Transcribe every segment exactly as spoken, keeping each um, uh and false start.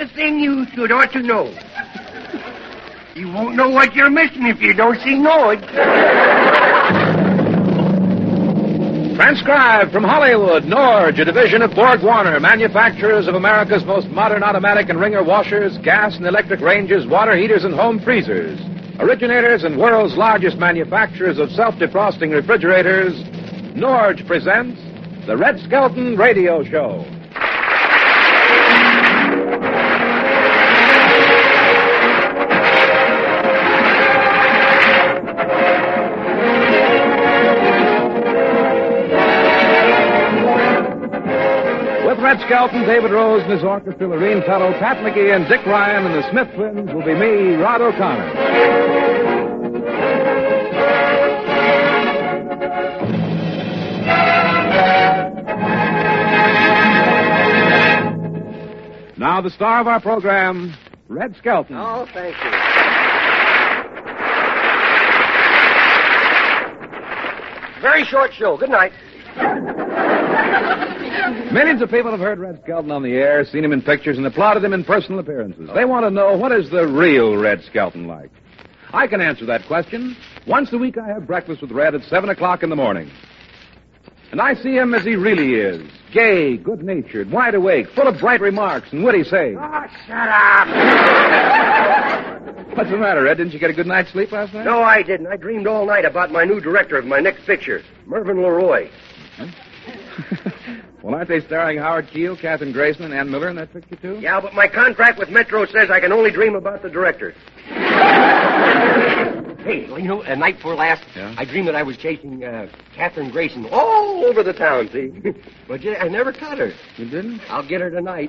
the thing you should ought to know. You won't know what you're missing if you don't see Norge. Transcribed from Hollywood, Norge, a division of Borg Warner, manufacturers of America's most modern automatic and wringer washers, gas and electric ranges, water heaters, and home freezers. Originators and world's largest manufacturers of self-defrosting refrigerators, Norge presents the Red Skelton Radio Show. Red Skelton, David Rose, and his orchestra, Lorene Tuttle, Pat McGee, and Dick Ryan, and the Smith twins will be me, Rod O'Connor. Now the star of our program, Red Skelton. Oh, thank you. Very short show. Good night. Millions of people have heard Red Skelton on the air, seen him in pictures, and applauded him in personal appearances. They want to know, what is the real Red Skelton like? I can answer that question. Once a week I have breakfast with Red at seven o'clock in the morning. And I see him as he really is. Gay, good-natured, wide awake, full of bright remarks and witty sayings. Oh, shut up. What's the matter, Red? Didn't you get a good night's sleep last night? No, I didn't. I dreamed all night about my new director of my next picture, Mervyn LeRoy. Huh? Well, aren't they starring Howard Keel, Katherine Grayson, and Ann Miller in that picture, too? Yeah, but my contract with Metro says I can only dream about the director. Hey, well, you know, a night before last, yeah? I dreamed that I was chasing uh, Katherine Grayson all over the town, see? But yeah, I never caught her. You didn't? I'll get her tonight.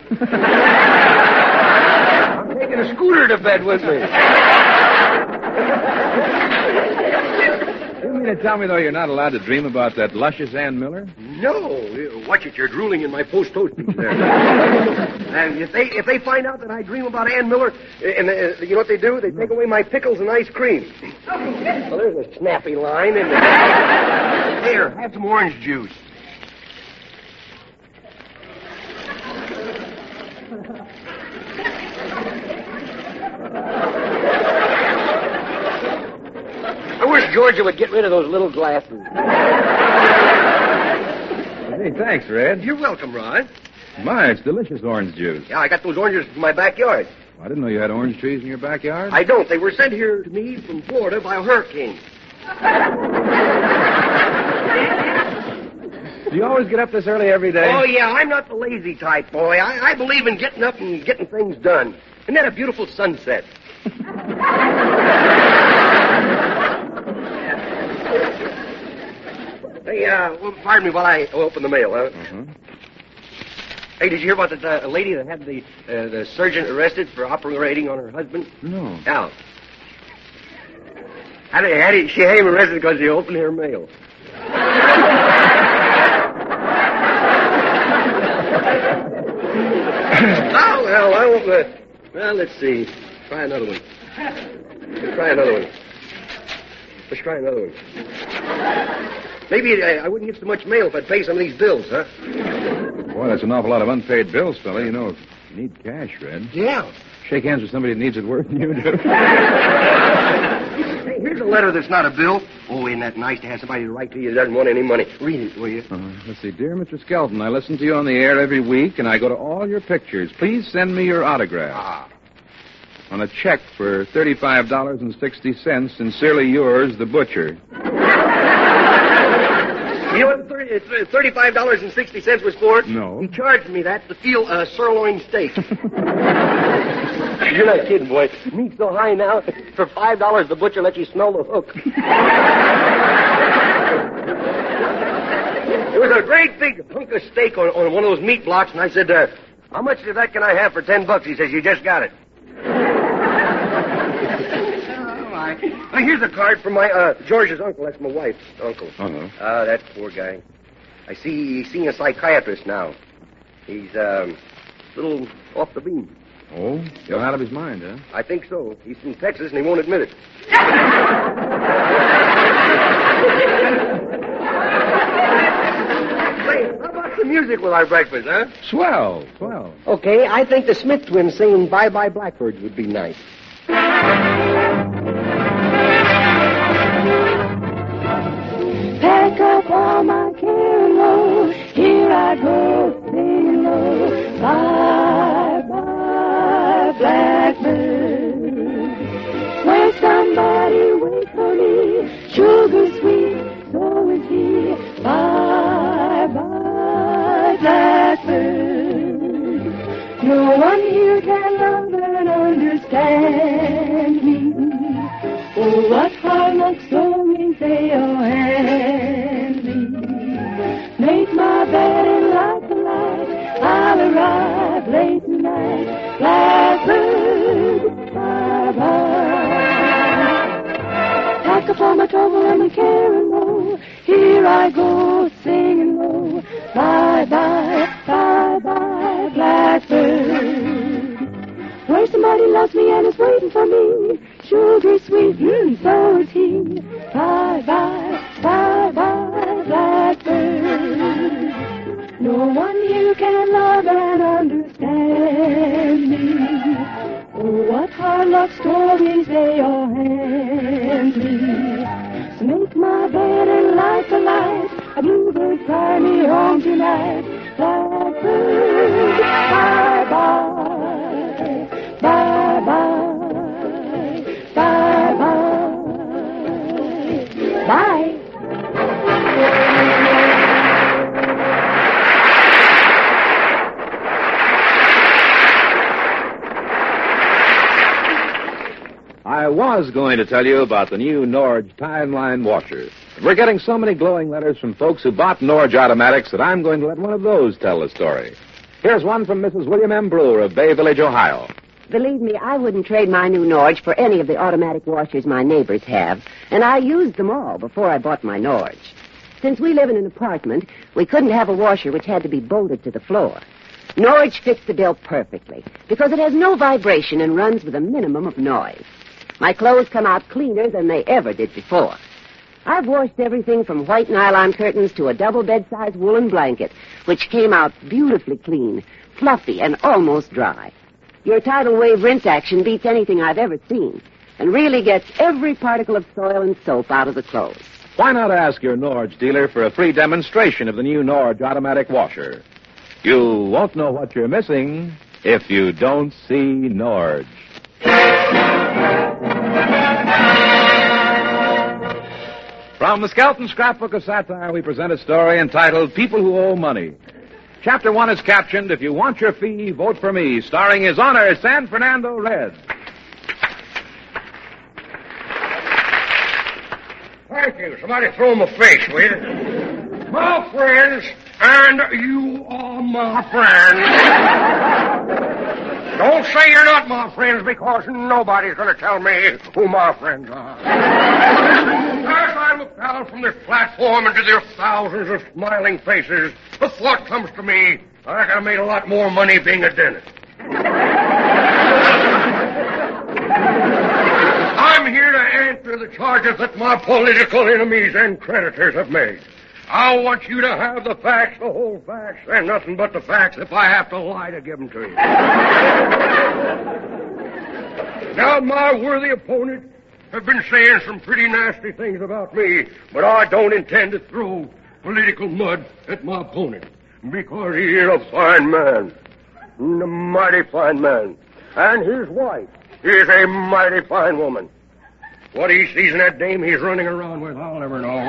I'm taking a scooter to bed with me. You mean to tell me, though, you're not allowed to dream about that luscious Ann Miller? No. Watch it, you're drooling in my post-toast there. And if they if they find out that I dream about Ann Miller, and uh, you know what they do? They take away my pickles and ice cream. Well, there's a snappy line. And here, have some orange juice. I wish Georgia would get rid of those little glasses. Hey, thanks, Red. You're welcome, Rod. My, it's delicious orange juice. Yeah, I got those oranges in my backyard. I didn't know you had orange trees in your backyard. I don't. They were sent here to me from Florida by a hurricane. Do you always get up this early every day? Oh, yeah, I'm not the lazy type, boy. I, I believe in getting up and getting things done. Isn't that a beautiful sunset? Hey, uh, well, pardon me while I open the mail, huh? Uh-huh. Hey, did you hear about the uh, lady that had the uh, the surgeon arrested for operating on her husband? No. Now, how did, how did she had him arrested because he opened her mail? Oh, well, I won't. Uh, well, let's see. Try another one. Let's try another one. Let's try another one. Maybe I, I wouldn't get so much mail if I'd pay some of these bills, huh? Boy, that's an awful lot of unpaid bills, fella. You know, you need cash, Red. Yeah. Shake hands with somebody that needs it worse than you do. Hey, here's a letter that's not a bill. Oh, isn't that nice to have somebody to write to you that doesn't want any money? Read it, will you? Uh, let's see. Dear Mister Skelton, I listen to you on the air every week, and I go to all your pictures. Please send me your autograph. Ah. On a check for thirty-five dollars and sixty cents, sincerely yours, the butcher. You know what thirty-five dollars and sixty cents was for? No. He charged me that to feel a sirloin steak. You're not kidding, boy. Meat's so high now, for five dollars the butcher lets you smell the hook. It was a great big hunk of steak on, on one of those meat blocks, and I said, uh, how much of that can I have for ten bucks? He says, you just got it. Now, here's a card from my, uh, George's uncle. That's my wife's uncle. Uh-huh. Uh, that poor guy. I see he's seeing a psychiatrist now. He's, um, a little off the beam. Oh? You're out of his mind, huh? I think so. He's from Texas, and he won't admit it. Say, how about What's the music with our breakfast, huh? Swell, swell. Okay, I think the Smith twins singing Bye Bye Blackbird would be nice. Pack up all my care and woe. Here I go, singing low. Bye, bye, blackbird. Where somebody wait for me. Sugar sweet, so is he. Bye, bye, blackbird. No one here can love and understand me. Oh, what hard luck stories they all hand me. Make my bed and light the light. I'll arrive late tonight. Blackbird, bye-bye. Pack up all my trouble and my care and woe. Here I go, singing low. Bye-bye, bye-bye, blackbird. Where somebody loves me and is waiting for me. Sugar sweet, mm, so is he. Bye-bye, bye-bye, blackbird. No one here can love and understand me. Oh, what hard luck stories they all hand me. So make my bed and light the light. A bluebird fly me home tonight. Blackbird, bye-bye. Bye-bye. Bye-bye. Bye. I was going to tell you about the new Norge Timeline washer. But we're getting so many glowing letters from folks who bought Norge automatics that I'm going to let one of those tell the story. Here's one from Missus William M. Brewer of Bay Village, Ohio. Believe me, I wouldn't trade my new Norge for any of the automatic washers my neighbors have, and I used them all before I bought my Norge. Since we live in an apartment, we couldn't have a washer which had to be bolted to the floor. Norge fits the bill perfectly because it has no vibration and runs with a minimum of noise. My clothes come out cleaner than they ever did before. I've washed everything from white nylon curtains to a double bed-size woolen blanket, which came out beautifully clean, fluffy, and almost dry. Your tidal wave rinse action beats anything I've ever seen and really gets every particle of soil and soap out of the clothes. Why not ask your Norge dealer for a free demonstration of the new Norge automatic washer? You won't know what you're missing if you don't see Norge. From the Skelton Scrapbook of Satire, we present a story entitled People Who Owe Money. Chapter one is captioned, If You Want Your Fee, Vote for Me, starring His Honor San Fernando Red. Thank you. Somebody throw him a face, will you? My friends, and you are my friends. Don't say you're not my friends, because nobody's going to tell me who my friends are. As I look down from this platform into their thousands of smiling faces, the thought comes to me, I could have made a lot more money being a dentist. I'm here to answer the charges that my political enemies and creditors have made. I want you to have the facts, the whole facts, and nothing but the facts if I have to lie to give them to you. Now, my worthy opponent have been saying some pretty nasty things about me, but I don't intend to throw political mud at my opponent, because he is a fine man, a mighty fine man, and his wife is a mighty fine woman. What he sees in that dame he's running around with, I'll never know.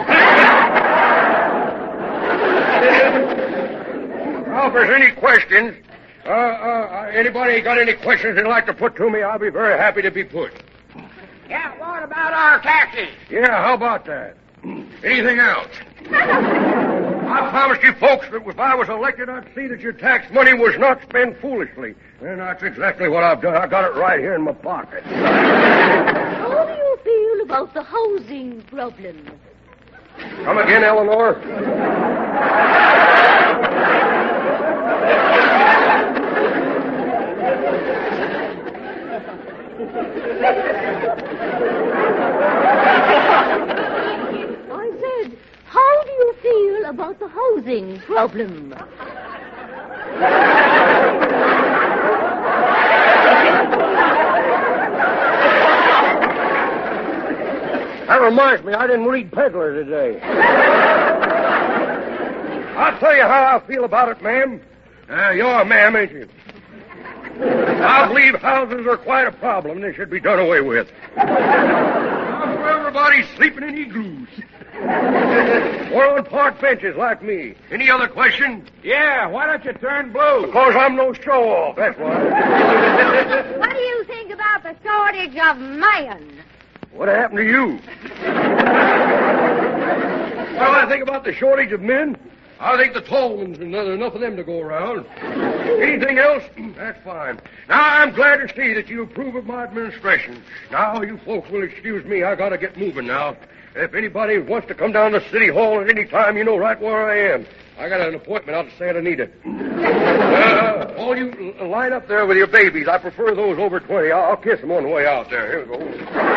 Now, if there's any questions, uh, uh, anybody got any questions they'd like to put to me, I'll be very happy to be put. Yeah, what about our taxes? Yeah, how about that? Anything else? I promised you folks that if I was elected, I'd see that your tax money was not spent foolishly. And that's exactly what I've done. I got it right here in my pocket. How do you feel about the housing problem? Come again, Eleanor? I said, how do you feel about about the hosing problem. That reminds me, I didn't read Peddler today. I'll tell you how I feel about it, ma'am. Uh, you're a ma'am, ain't you? I believe houses are quite a problem. They should be done away with. Everybody's sleeping in igloos. Or on park benches like me. Any other question? Yeah, why don't you turn blue? Because I'm no show-off, that's why. What do you think about the shortage of man? What happened to you? Well, I think about the shortage of men. I think the tall ones, and there's enough of them to go around. Anything else? That's fine. Now, I'm glad to see that you approve of my administration. Now, you folks will excuse me. I gotta get moving now. If anybody wants to come down to City Hall at any time, you know right where I am. I got an appointment out to Santa Anita. Uh, all you l- line up there with your babies. I prefer those over twenty. I'll, I'll kiss them on the way out there. Here we go.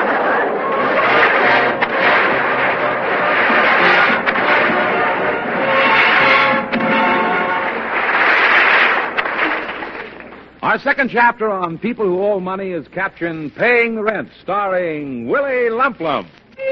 Our second chapter on People Who Owe Money is captioned Paying the Rent, starring Willie Lump Lump.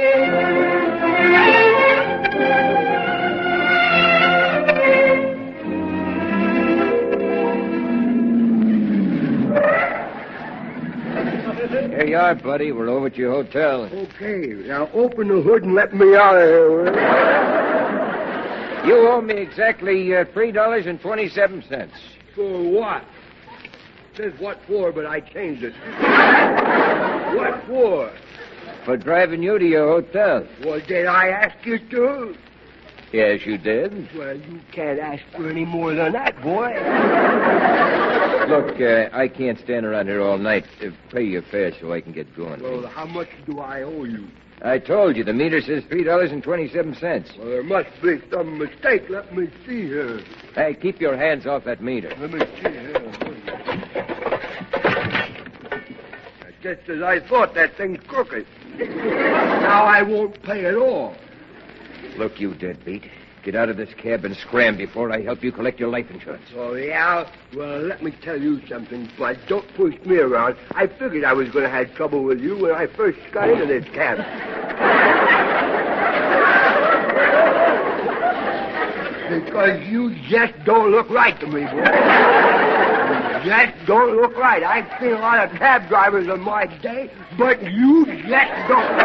Here you are, buddy. We're over at your hotel. Okay, now open the hood and let me out of here, will you? You owe me exactly uh, three dollars and twenty-seven cents. For what? It says what for, but I changed it. What for? For driving you to your hotel. Well, did I ask you to? Yes, you did. Well, you can't ask for any more than that, boy. Look, uh, I can't stand around here all night. Uh, pay your fare so I can get going. Well, how much do I owe you? I told you, the meter says three dollars and twenty-seven cents. Well, there must be some mistake. Let me see here. Hey, keep your hands off that meter. Let me see here. Just as I thought, that thing's crooked. Now I won't pay at all. Look, you deadbeat. Get out of this cab and scram before I help you collect your life insurance. Oh, yeah? Well, let me tell you something, Bud. Don't push me around. I figured I was going to have trouble with you when I first got into this cab. Because you just don't look right to me, boy. You just don't look right. I've seen a lot of cab drivers in my day, but you just don't.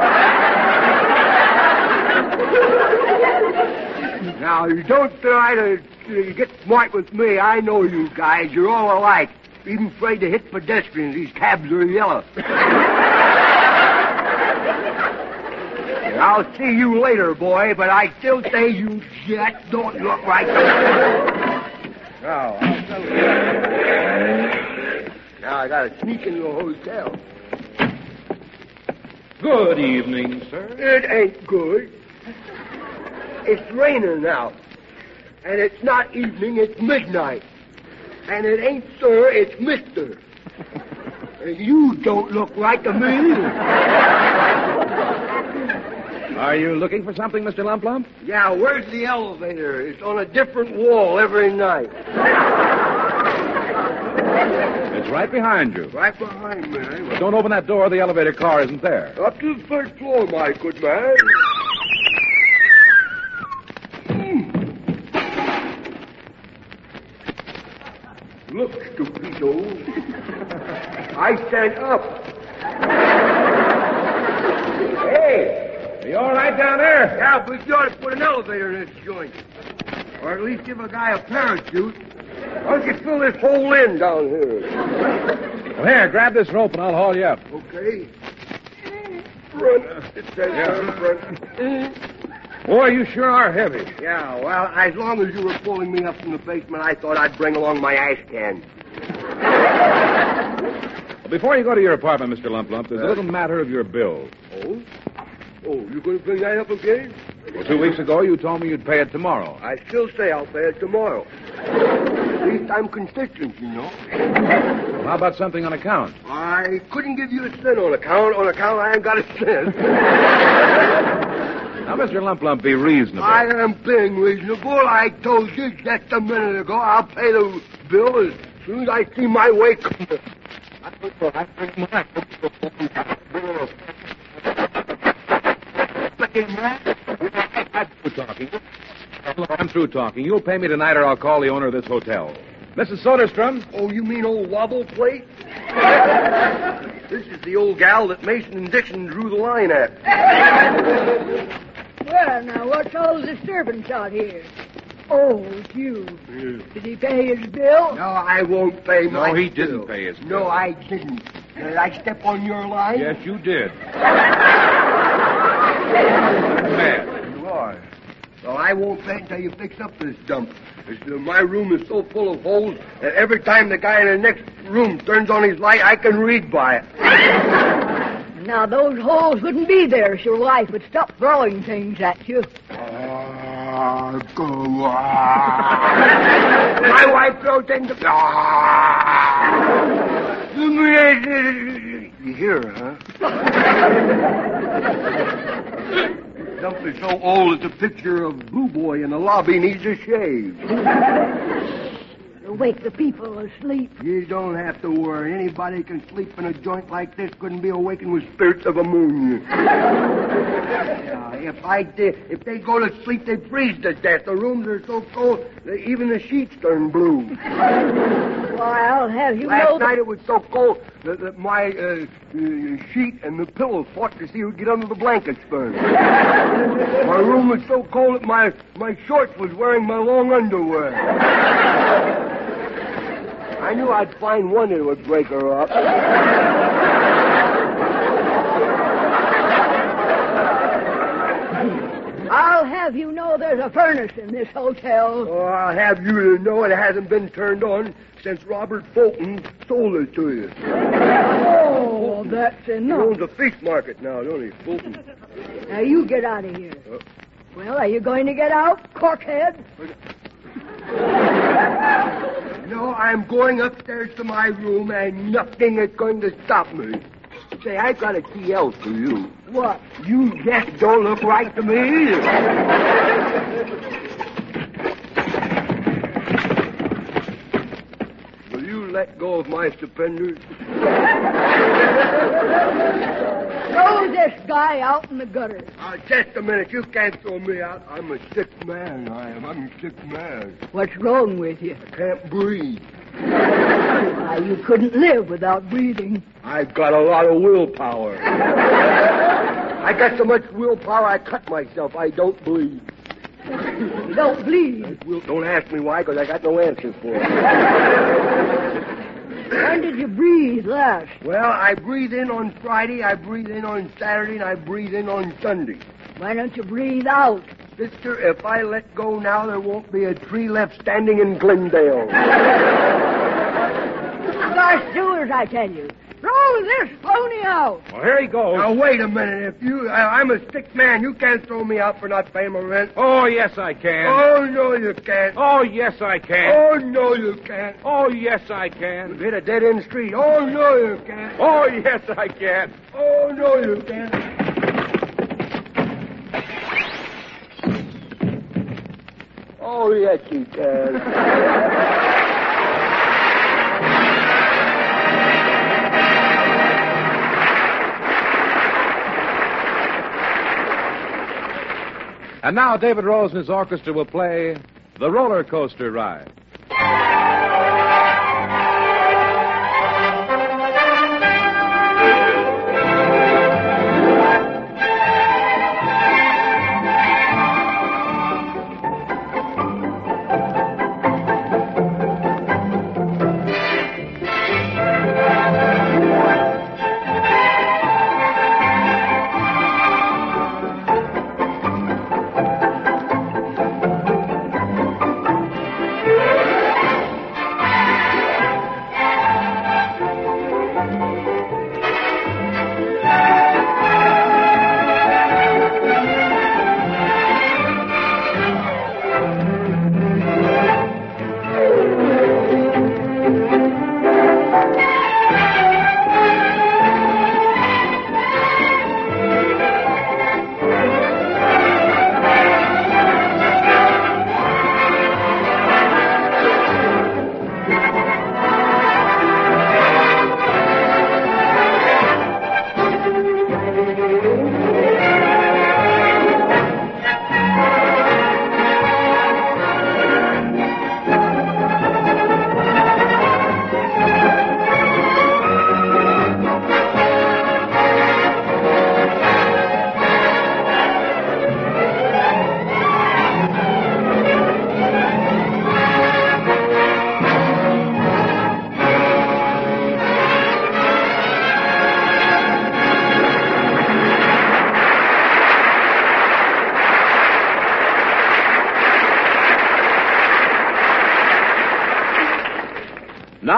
Now, you don't try to, to get smart with me. I know you guys. You're all alike. Even afraid to hit pedestrians. These cabs are yellow. And I'll see you later, boy, but I still say you just don't look right. Now, I'll tell you. Now, I got to sneak into a hotel. Good evening, sir. It ain't good. It's raining now. And it's not evening, it's midnight. And it ain't sir, it's mister. And you don't look right to me either. Are you looking for something, Mister Lump Lump? Yeah, where's the elevator? It's on a different wall every night. It's right behind you. Right behind me. Eh? Don't open that door. The elevator car isn't there. Up to the first floor, my good man. Look, stupido. I stand up. Hey! Are you all right down there? Yeah, but you ought to put an elevator in this joint. Or at least give a guy a parachute. Why don't you fill this hole in down here? Well, here, grab this rope and I'll haul you up. Okay. Front. It says Yeah. front. Boy, you sure are heavy. Yeah, well, as long as you were pulling me up from the basement, I thought I'd bring along my ash can. Well, before you go to your apartment, Mister Lump Lump, there's a little matter of your bill. Oh? Oh, you going to bring that up again? Well, two weeks ago, you told me you'd pay it tomorrow. I still say I'll pay it tomorrow. At least I'm consistent, you know. Well, how about something on account? I couldn't give you a cent on account. On account, I ain't got a cent. Now, Mister Lump Lump, be reasonable. I am being reasonable. I told you just a minute ago I'll pay the bill as soon as I see my way coming. I'm through talking. I'm through talking. You'll pay me tonight or I'll call the owner of this hotel. Missus Soderstrom? Oh, you mean old Wobble Plate? This is the old gal that Mason and Dixon drew the line at. Well, now, what's all the disturbance out here? Oh, it's you. Yeah. Did he pay his bill? No, I won't pay my No, he bill. didn't pay his bill. No, I didn't. Did I step on your line? Yes, you did. Man. You are. Well, I won't pay until you fix up this dump. It's, uh, my room is so full of holes that every time the guy in the next room turns on his light, I can read by it. Now, those holes wouldn't be there if your wife would stop throwing things at you. Ah, go on. My wife throws things at Ah. You hear her, huh? Dump is so old it's a picture of Blue Boy in the lobby needs a shave. Wake the people asleep. You don't have to worry. Anybody can sleep in a joint like this. Couldn't be awakened with spirits of ammonia. Yeah, if I did, if they go to sleep, they freeze to death. The rooms are so cold that even the sheets turn blue. Why, I'll have you Last know night it was so cold that, that my uh, uh, sheet and the pillow fought to see who'd get under the blankets first. My room was so cold that my my shorts was wearing my long underwear. I knew I'd find one that would break her up. I'll have you know there's a furnace in this hotel. Oh, I'll have you to know it hasn't been turned on since Robert Fulton sold it to you. Oh, that's He enough. owns a fish market now, don't he, Fulton? Now, you get out of here. Uh. Well, are you going to get out, corkhead? No, I'm going upstairs to my room, and nothing is going to stop me. Say, I got a T L for you. What? You just don't look right to me either. Will you let go of my suspenders? Throw this guy out in the gutter. Uh, just a minute. You can't throw me out. I'm a sick man. I am. I'm a sick man. What's wrong with you? I can't breathe. Why, you couldn't live without breathing. I've got a lot of willpower. I got so much willpower, I cut myself. I don't bleed. You don't bleed. Well, don't ask me why, because I got no answer for it. When did you breathe last? Well, I breathe in on Friday, I breathe in on Saturday, and I breathe in on Sunday. Why don't you breathe out? Sister, if I let go now, there won't be a tree left standing in Glendale. Start doers, I tell you. Throw this pony out. Well, here he goes. Now, wait a minute. If you, I, I'm a sick man. You can't throw me out for not paying my rent. Oh, yes, I can. Oh, no, you can't. Oh, yes, I can. Oh, no, you can't. Oh, yes, I You've can. hit a dead-end street. Oh, no, you can't. Oh, yes, I can. Oh, no, you can't. Oh, yes, you can. And now David Rose and his orchestra will play The Roller Coaster Ride. Thank you.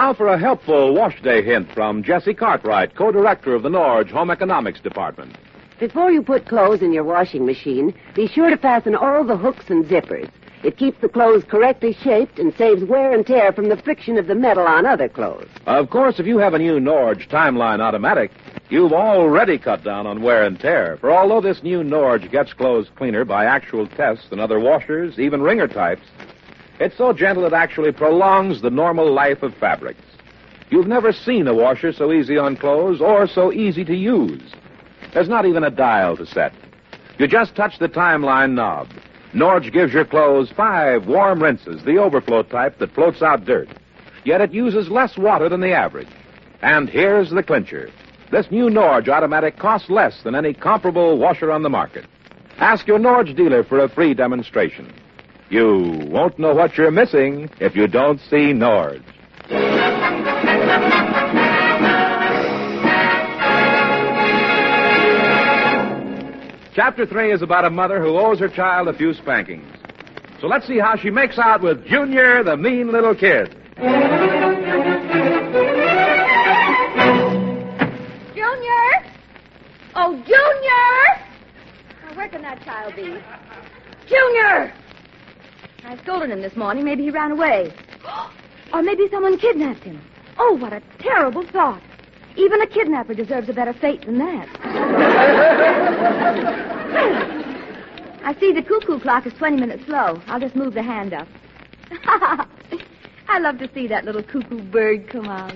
Now for a helpful wash day hint from Jesse Cartwright, co-director of the Norge Home Economics Department. Before you put clothes in your washing machine, be sure to fasten all the hooks and zippers. It keeps the clothes correctly shaped and saves wear and tear from the friction of the metal on other clothes. Of course, if you have a new Norge Timeline Automatic, you've already cut down on wear and tear. For although this new Norge gets clothes cleaner by actual tests and other washers, even wringer types, it's so gentle it actually prolongs the normal life of fabrics. You've never seen a washer so easy on clothes or so easy to use. There's not even a dial to set. You just touch the timeline knob. Norge gives your clothes five warm rinses, the overflow type that floats out dirt. Yet it uses less water than the average. And here's the clincher. This new Norge automatic costs less than any comparable washer on the market. Ask your Norge dealer for a free demonstration. You won't know what you're missing if you don't see Norge. Chapter three is about a mother who owes her child a few spankings. So let's see how she makes out with Junior, the mean little kid. Junior! Oh, Junior! Now, where can that child be? Junior! I scolded him this morning. Maybe he ran away. Or maybe someone kidnapped him. Oh, what a terrible thought. Even a kidnapper deserves a better fate than that. I see the cuckoo clock is twenty minutes slow. I'll just move the hand up. I love to see that little cuckoo bird come out.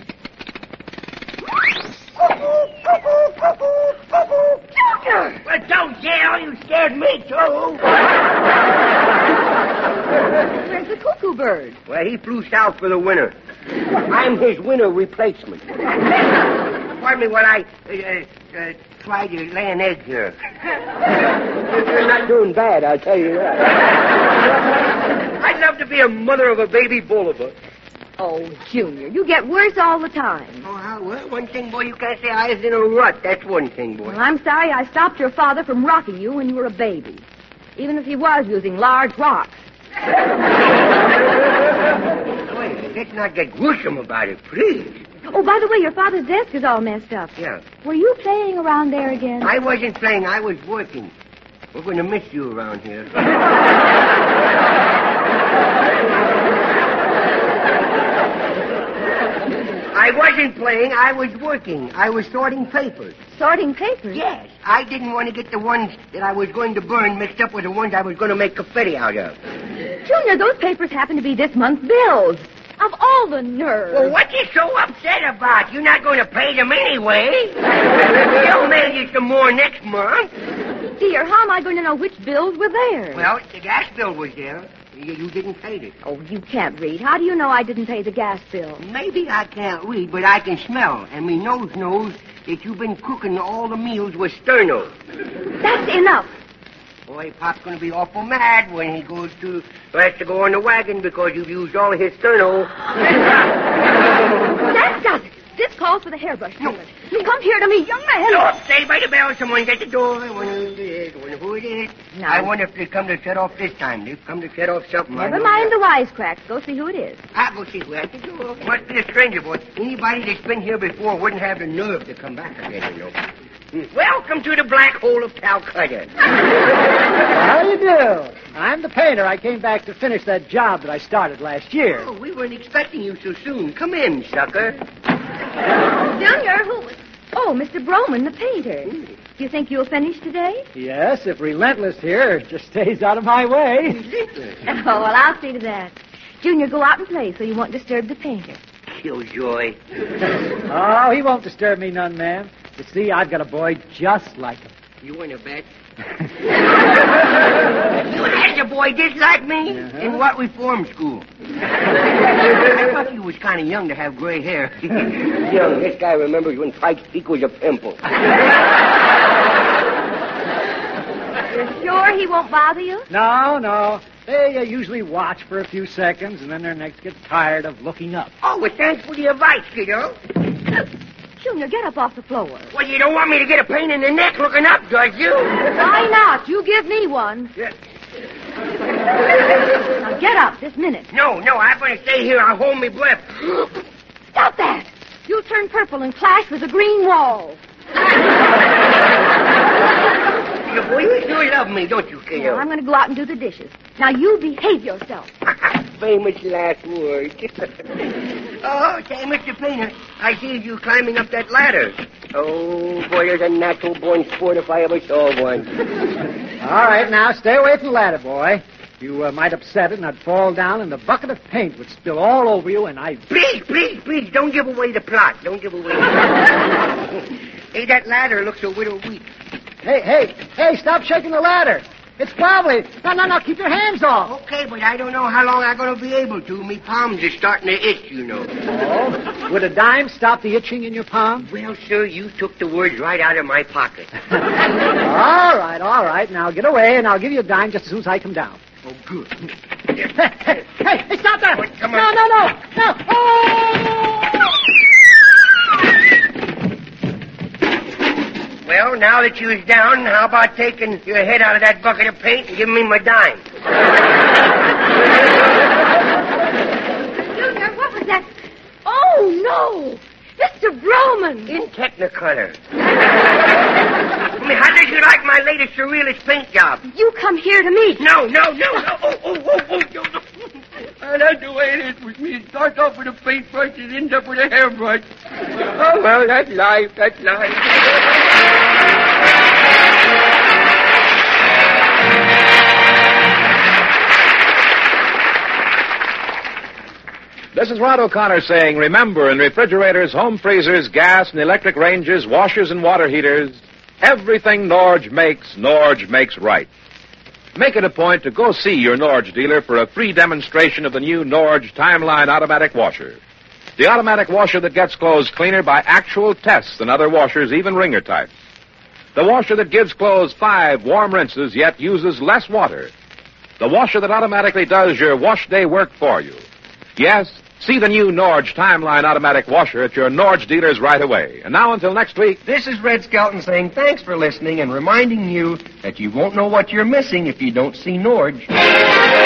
Cuckoo, cuckoo, cuckoo, cuckoo, Junior! Well, don't yell. You scared me, too. Where's the cuckoo bird? Well, he flew south for the winter. I'm his winter replacement. Pardon me while I uh, uh, try to lay an egg here. You're not doing bad, I'll tell you that. I'd love to be a mother of a baby Bolivar. Oh, Junior, you get worse all the time. Oh, how, well, one thing, boy, you can't say I was in a rut. That's one thing, boy. Well, I'm sorry I stopped your father from rocking you when you were a baby. Even if he was using large rocks. Wait, let's not get gruesome about it, please. Oh, by the way, your father's desk is all messed up. Yeah. Were you playing around there again? I wasn't playing. I was working. We're going to miss you around here. I wasn't playing. I was working. I was sorting papers. Sorting papers? Yes. I didn't want to get the ones that I was going to burn mixed up with the ones I was going to make confetti out of. Junior, those papers happen to be this month's bills. Of all the nerve. Well, what you so upset about? You're not going to pay them anyway. They'll mail you some more next month. Dear, how am I going to know which bills were there? Well, the gas bill was there. You, you didn't pay it. Oh, you can't read. How do you know I didn't pay the gas bill? Maybe I can't read, but I can smell. And me nose knows that you've been cooking all the meals with sterno. That's enough. Boy, Pop's going to be awful mad when he goes to... has to go on the wagon because you've used all his sterno. That does it. This calls for the hairbrush. No. Come here to me, young man. No, stay by the bell. Someone's at the door. I wonder who it is. I wonder who it is. No. I wonder if they come to shut off this time. They've come to shut off something. Never mind the wisecracks. Go see who it is. I'll go see who at the door. Must be a stranger, boy. Anybody that's been here before wouldn't have the nerve to come back again, you know. Welcome to the black hole of Calcutta. How do you do? I'm the painter. I came back to finish that job that I started last year. Oh, we weren't expecting you so soon. Come in, sucker. Junior, who... Oh, Mister Broman, the painter. Do you think you'll finish today? Yes, if Relentless here just stays out of my way. Relentless? Oh, well, I'll see to that. Junior, go out and play so you won't disturb the painter. Killjoy. Oh, he won't disturb me none, ma'am. You see, I've got a boy just like him. You want to bet? You had a boy just like me? Uh-huh. In what reform school? I thought you was kind of young to have gray hair. Young. This guy remembers when Pike's Peak was a pimple. You're sure he won't bother you? No, no. They uh, usually watch for a few seconds, and then their necks get tired of looking up. Oh, well, thanks for the advice, kiddo. Junior, get up off the floor. Well, you don't want me to get a pain in the neck looking up, does you? Why not? You give me one. Yeah. Now get up this minute. No, no, I'm going to stay here. I'll hold my breath. stop that! You'll turn purple and clash with a green wall. You boy, you sure love me, don't you, Now, K O? I'm going to go out and do the dishes. Now, you behave yourself. Famous last word. Oh, say, Mister Painter, I see you climbing up that ladder. Oh, boy, there's a natural-born sport if I ever saw one. All right, now, stay away from the ladder, boy. You uh, might upset it and I'd fall down and the bucket of paint would spill all over you and I'd... Please, please, please, don't give away the plot. Don't give away the plot. Hey, that ladder looks a little weak. Hey, hey, hey, stop shaking the ladder. It's wobbly. No, no, no, keep your hands off. Okay, but I don't know how long I'm going to be able to. Me palms are starting to itch, you know. Oh? Would a dime stop the itching in your palm? Well, sir, you took the words right out of my pocket. All right, all right. Now get away and I'll give you a dime just as soon as I come down. Oh, good. Hey, hey, hey, hey, stop that! Wait, come no, on. no, no, no! Oh! Well, now that you is down, how about taking your head out of that bucket of paint and giving me my dime? Junior, what was that? Oh, no! Mister Broman! In Technicolor. I mean, how did you like my latest surrealist paint job? You come here to meet. No, no, no, no. Oh, oh, oh, oh, no, no. Uh, that's the way it is with me. It starts off with a paintbrush and ends up with a hairbrush. Oh, well, that's life. That's life. This is Rod O'Connor saying, remember, in refrigerators, home freezers, gas and electric ranges, washers and water heaters, everything Norge makes, Norge makes right. Make it a point to go see your Norge dealer for a free demonstration of the new Norge Timeline automatic washer. The automatic washer that gets clothes cleaner by actual tests than other washers, even wringer types. The washer that gives clothes five warm rinses yet uses less water. The washer that automatically does your wash day work for you. Yes, see the new Norge Timeline automatic washer at your Norge dealers right away. And now until next week. This is Red Skelton saying thanks for listening and reminding you that you won't know what you're missing if you don't see Norge.